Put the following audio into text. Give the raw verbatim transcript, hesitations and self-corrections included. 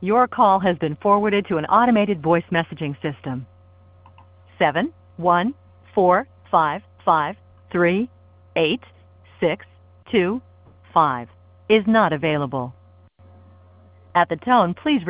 Your call has been forwarded to an automated voice messaging system. seven one four five five three eight six two five is not available. At the tone, please